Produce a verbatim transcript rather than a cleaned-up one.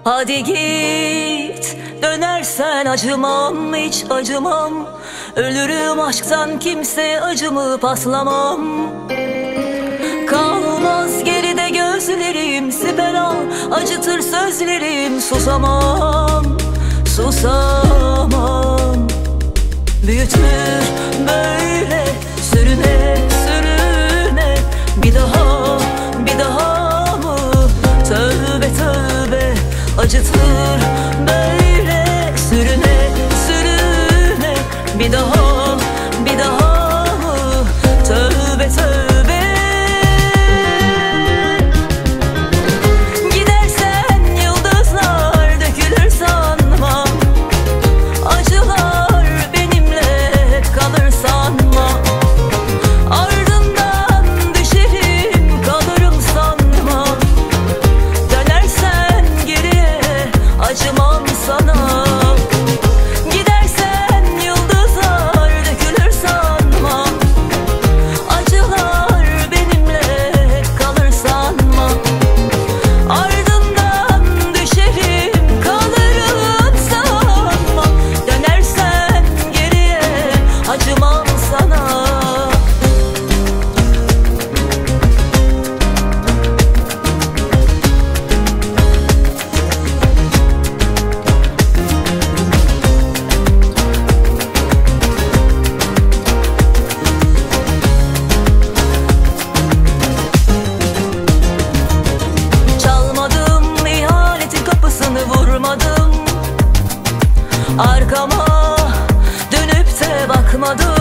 Hadi git, dönersen acımam, hiç acımam. Ölürüm aşktan, kimse acımı paslamam. Kalmaz geride gözlerim, siper al, acıtır sözlerim. Susamam, susamam. Büyütür böyle sürüne sürüne. Bir daha, bir daha mı? Tövbe tövbe. Acıtır böyle sürüne sürüne. Bir daha, bir daha mı? Tövbe tövbe. Gidersen yıldızlar dökülür sanma. Acılar benimle kalır sanma. Ardından düşerim kalırım sanma. Dönersen geriye acımam sana. Gidersen yıldızlar dökülür sanma. Acılar benimle kalır sanma. Ardından düşerim kalırım sanma. Dönersen geriye acımam sana. Çalmadım, ihanetin kapısını vurmadım. Arkama dönüp de bakmadım.